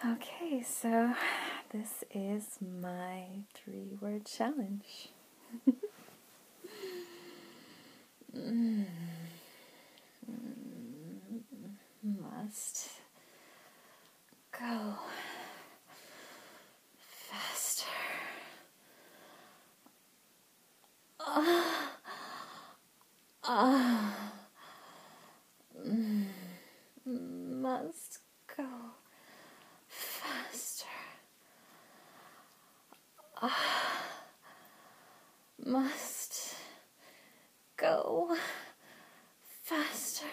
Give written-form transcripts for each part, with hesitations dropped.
Okay, so this is my 3-word challenge. Must go faster. Must go faster. Must go faster.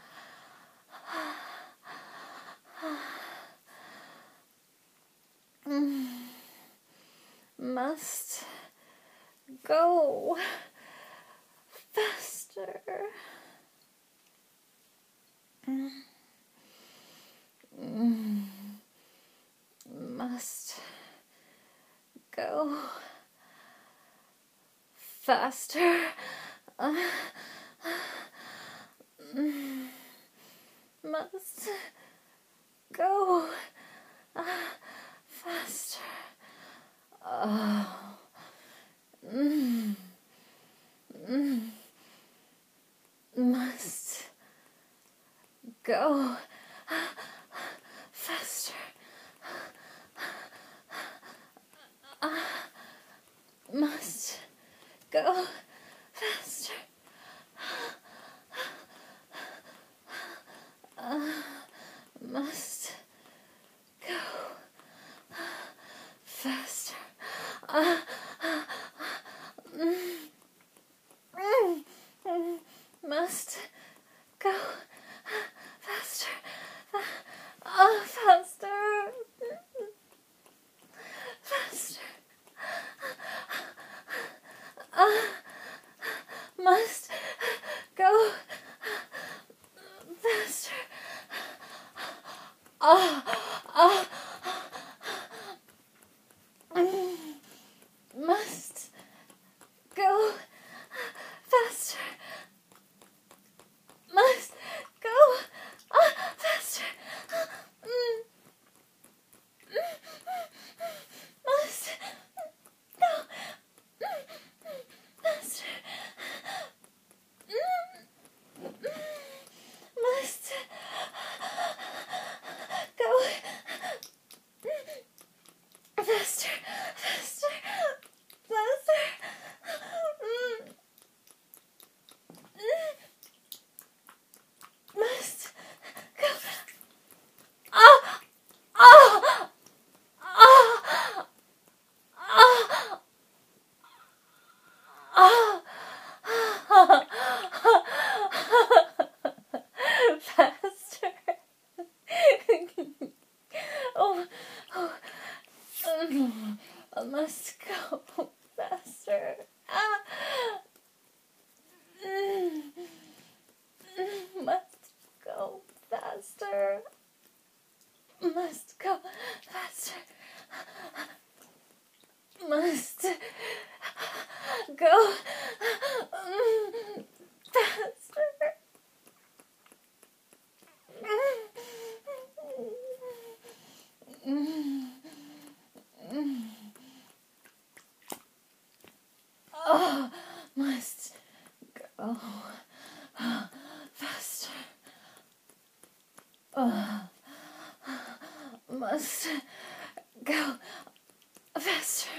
Must go faster. Must go faster. Must go faster. Must go faster. Must go faster. Must go faster. Must go faster. Faster. Faster. Must go faster. Must go faster. Must go faster. Must go faster. Must go faster, faster, faster. Must go. Faster. Oh, I must go faster. Must go faster. Must go faster. Must go faster. Oh, must go faster. Must go faster.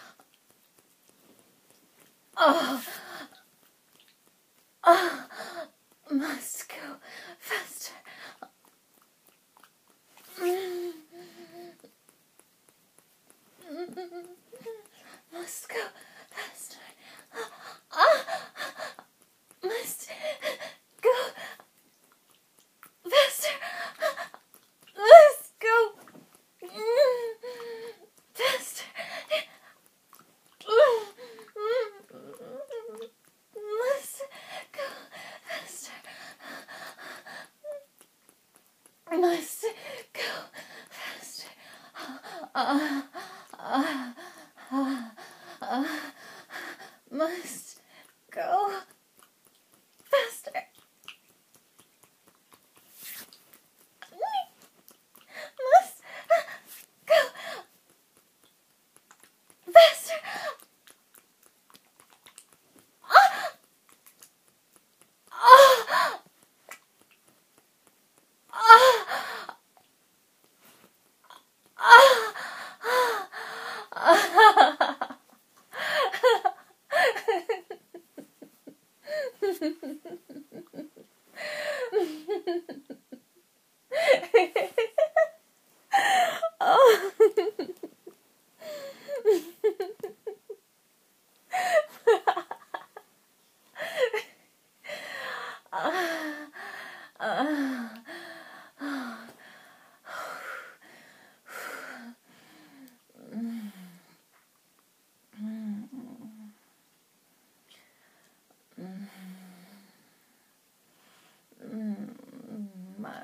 Must go faster. Must go faster. Must go faster. Must go faster. Must go faster. Must go faster. Must go faster. Must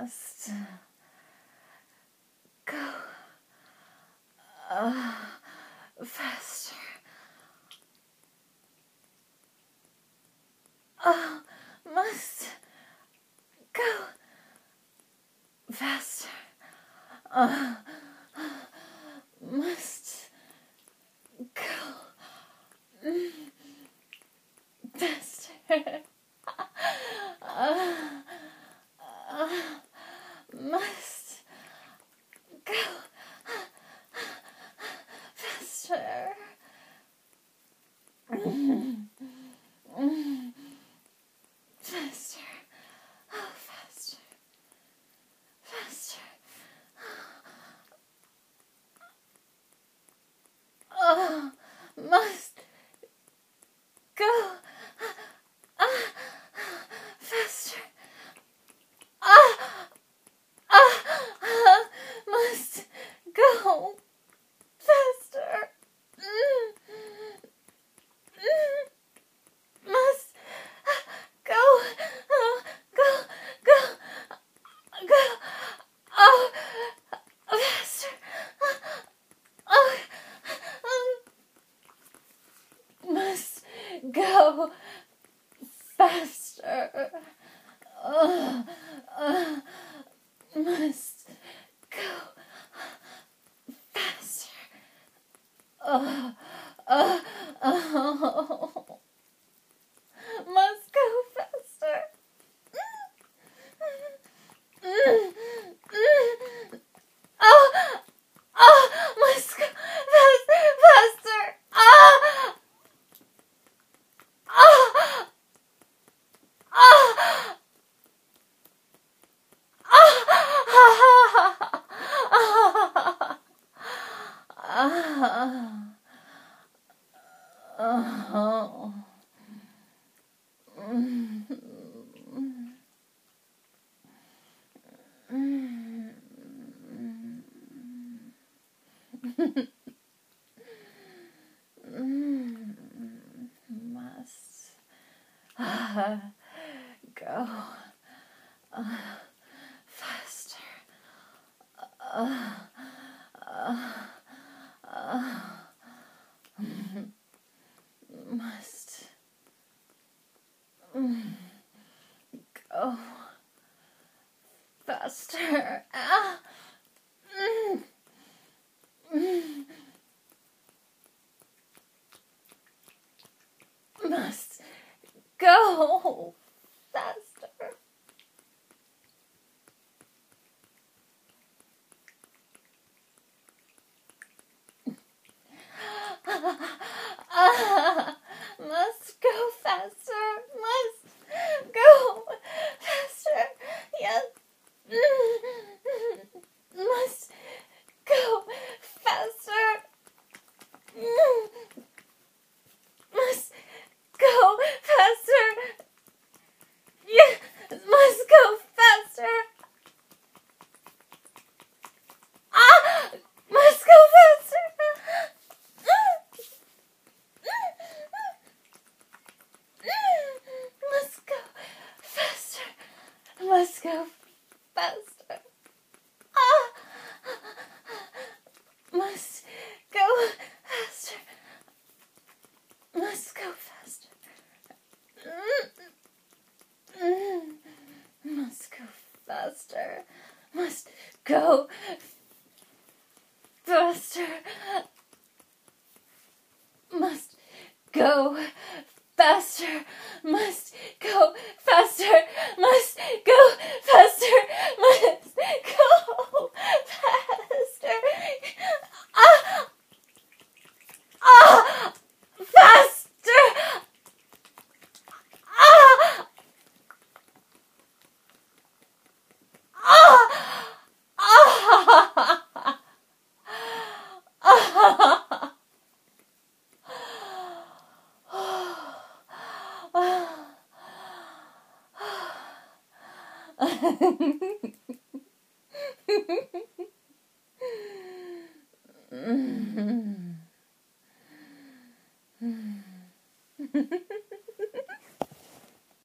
must go faster. Must go faster. Must go faster. Must go faster. Faster. Oh, faster. Faster. Oh, must go faster. Must go faster. Must go, go, oh, faster. Must go faster. Must go faster. Must go faster. Must go faster. Must go faster. Must go faster. Must go faster. Must go faster. Must go faster. Yes. Must go faster. Must go faster. Yes. Must go faster. Must go faster. Must go faster. Must go faster. Must go faster. Must go faster. Must go faster. Must go faster. Must go faster. Must go faster. Must go faster. Must go faster. Faster.